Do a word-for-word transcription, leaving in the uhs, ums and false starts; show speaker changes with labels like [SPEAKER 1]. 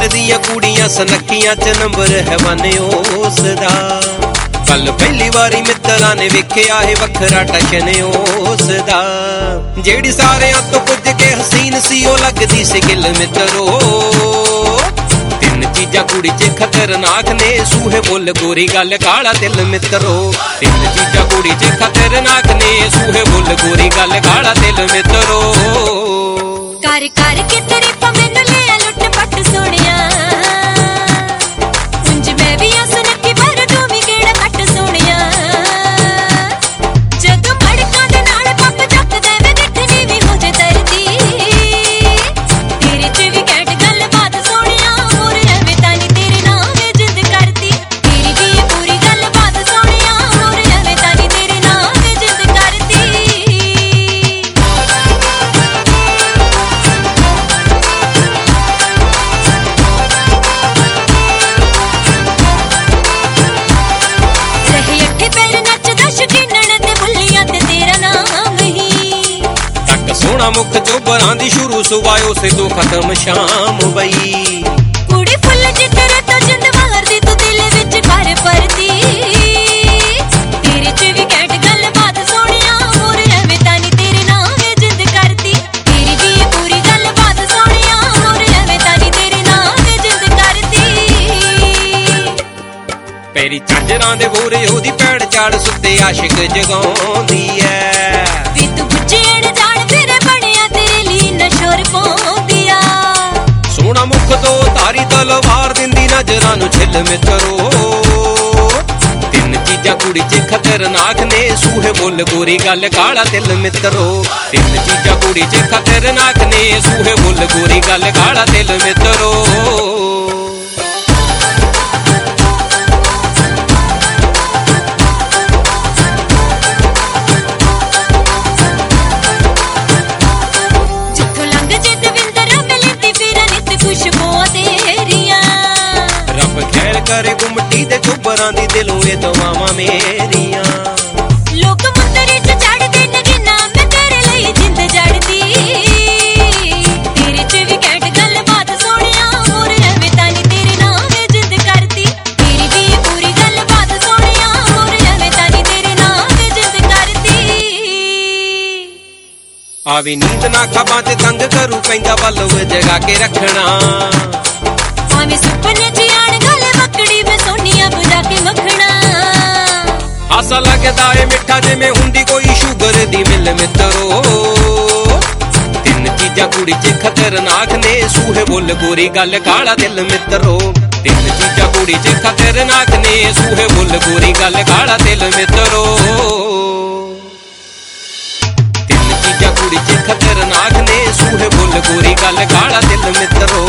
[SPEAKER 1] दियां कुड़ियां सनखियां च नंबर है वन उसदा। कल पहली वारी मित्तरां ने वेखिया है वखरा टशन उसदा। जेड़ी सारियां तो कुछ के हसीन सी ओ लगदी सी गिल मित्रो। तीन चीजा कुड़ी च खतरनाक ने सूहे बोल गोरी गल काला दिल मित्रो। तीन चीजा कुड़ी च खतरनाक ने सूहे बोल गोरी गल काला दिल मित्रो।
[SPEAKER 2] कर कर के तेरे मैनू ले लुट पट सोनिया उंज मैं भी सुनकी पर तू भी केड़ा कट सोनिया। जदों मड़कां दे नाल पप चकदा वे दिखनी भी हो जे तरदी। तेरे च भी कैट गल बात सोनिया मोर रवे तानी तेरे नाम में जिंद करती। तेरी भी पूरी गल बात सोनिया मोर रवे तानी तेरे नाम में जिंद करती।
[SPEAKER 1] सोना मुख चोबरां दी शुरू सुवायो से तो खत्म शाम बई।
[SPEAKER 2] कुड़ी फुल जितरे तो जिंद मार दी तू दिल विच कर परती। तेरे च भी कैट गल बात सोनिया मोर रवे तानी तेरे नाम में जिंद करती। तेरी भी पूरी गल बात सोनिया मोर रवे तानी तेरे नाम में जिंद करती।
[SPEAKER 1] पैरी झांजरां दे बोरे ओदी पैड़ चाड़ सुते आशिक जगाउंदी ऐ। सोना मुख तो तारी तलवार दिंदी नजरां नू छिल मित्रो। तीन चीजा कुड़ी च खतरनाक ने सूहे बोल गोरी गल काला दिल मित्रो। तीन चीजा कुड़ी च खतरनाक ने सूहे बोल गोरी गल काला दिल मित्रो। करे गुमटी दे चुबरां दी दिलों ये दुआवां मेरियां।
[SPEAKER 2] लोक मुंदरे च चढ़दे ने जिन्ना मैं तेरे लई जिंद जड़दी। तेरे च भी कैट गल बात सोनिया मोर रवे तानी तेरे नाम में जिंद करती। तेरी भी पूरी गल बात सोनिया मोर रवे तानी तेरे नाम में जिंद करती।
[SPEAKER 1] आवी नींद ना खाबां ते तंग करू पैंदा बल्लो जगा के रखना।
[SPEAKER 2] आवे सुपने च आण गल मकड़ी में सोनिया बुझा के मखना।
[SPEAKER 1] आसा लगदा ए मिठा जिवें हुंदी कोई शुगर दी मिल मित्रो। तीन चीजा कुड़ी च खतरनाक ने सूहे बोल गोरी गल काला दिल मित्रो। तीन चीजा कुड़ी च खतरनाक ने सूहे बोल गोरी गल काला दिल मित्रो। तीन चीजा कुड़ी च खतरनाक ने सूहे बोल गोरी गल काला दिल मित्रो।